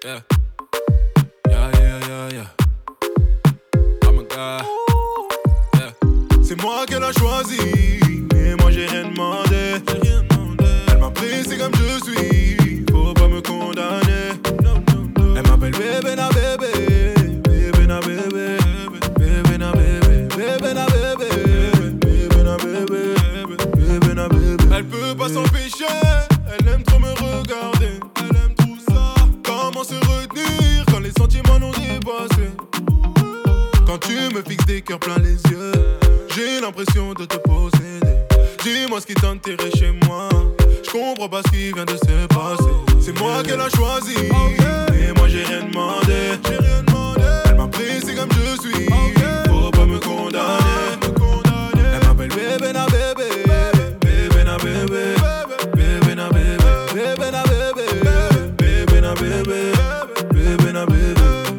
Yeah. Yeah, yeah, yeah, yeah. I'm a guy. Yeah. C'est moi qu'elle a choisi, et moi j'ai rien demandé. Elle m'a pris, c'est comme je suis, faut pas me condamner. Elle m'appelle bébé na bébé, bébé na bébé, bébé na bébé, bébé na bébé, bébé na bébé, bébé na bébé. Elle peut pas s'empêcher, elle aime trop me regarder. Elle aime tout ça. Comment se retenir quand les sentiments nous dépassent? Quand tu me fixes des cœurs plein les yeux, j'ai l'impression de te posséder. Dis-moi ce qui t'intéresse chez moi. Je comprends pas ce qui vient de se passer. C'est moi qu'elle a choisi, et moi j'ai rien demandé. Elle m'a pris, c'est comme je suis, faut pas me condamner. Elle m'appelle bébé na bébé, bébé na bébé, bébé na bébé, bébé na bébé, bébé na bébé, bébé na bébé.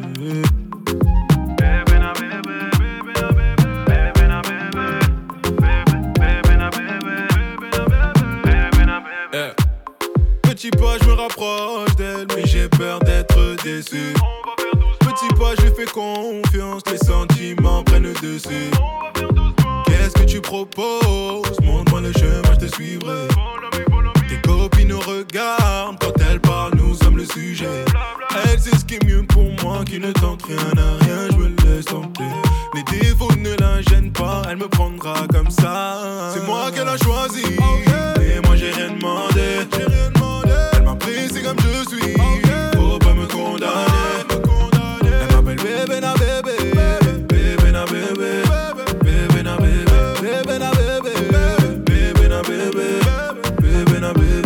Petit pas, je me rapproche d'elle, mais j'ai peur d'être déçu. Petit pas, je lui fais confiance, les sentiments prennent le dessus. Qu'est-ce que tu proposes? Montre-moi le chemin, je te suivrai. Tes copines nous regardent, quand elles parlent, nous sommes le sujet. Elle sait ce qui est mieux pour moi, qui ne tente rien à rien, je me laisse tenter. Les défauts ne la gênent pas, elle me prendra comme ça. C'est moi qu'elle a choisi, et moi j'ai rien demandé. Elle m'a pris, c'est comme je suis, faut pas me condamner. Elle m'appelle bébé na bébé, bébé na bébé, bébé na bébé, bébé na bébé, bébé na bébé, bébé na bébé.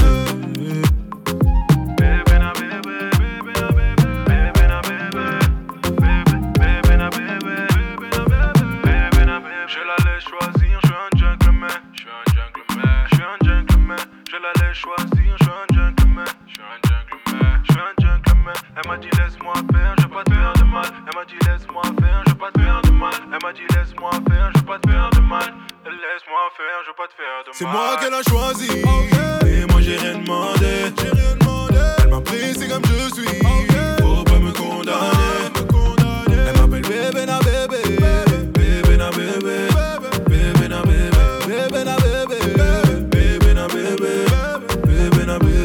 Je la laisse choisir, je suis un gentleman. Je suis un gentleman, je suis un gentleman. Je la laisse choisir, je suis un gentleman. Je suis un gentleman, je suis un gentleman. Elle m'a dit laisse-moi faire, je vais pas te faire de mal. Elle m'a dit laisse-moi faire, je vais pas te faire de mal. Elle m'a dit laisse-moi faire, je vais pas te faire de mal. Laisse-moi faire, je vais pas te faire de mal. C'est moi qu'elle a choisi, et moi j'ai rien demandé. Elle m'a pris, c'est comme je suis, faut pas me condamner. Elle m'appelle bébé na bébé, bébé na bébé, bébé na bébé, bébé na bébé, bébé na bébé, bébé na bébé.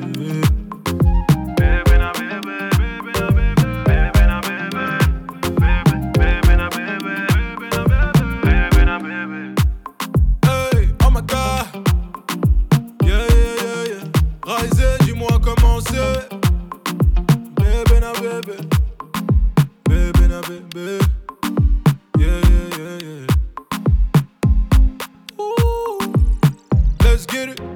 Hey, oh my God, yeah, yeah, yeah, yeah. Rise, dis-moi comment c'est. Bébé na bébé, bébé na bébé, yeah, yeah, yeah, yeah. Ooh, let's get it.